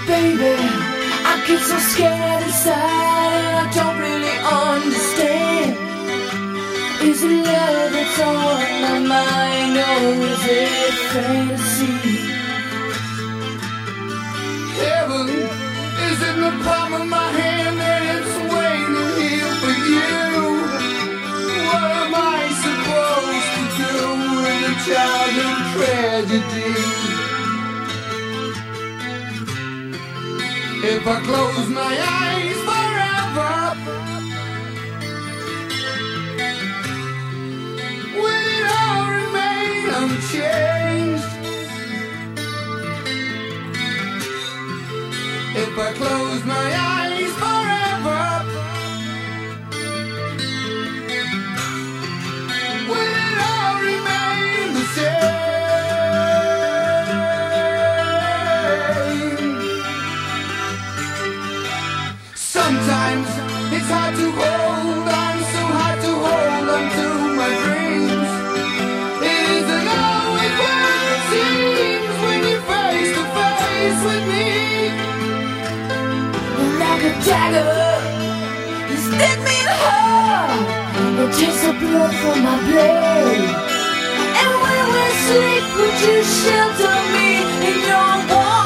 Baby, I get so scared inside and I don't really understand. Is it love that's on my mind or is it fantasy? Heaven is in the palm of my hand and it's waiting here for you. What am I supposed to do with a childhood tragedy? If I close my eyes forever, will it all remain unchanged? If I close my eyes forever, will it all remain the same? Sometimes it's hard to hold on, so hard to hold on to my dreams. It isn't always what it seems when you're face to face with me. Like a dagger, you stab me in the heart. It takes the blood from my blade. And when we sleep, would you shelter me in your warmth?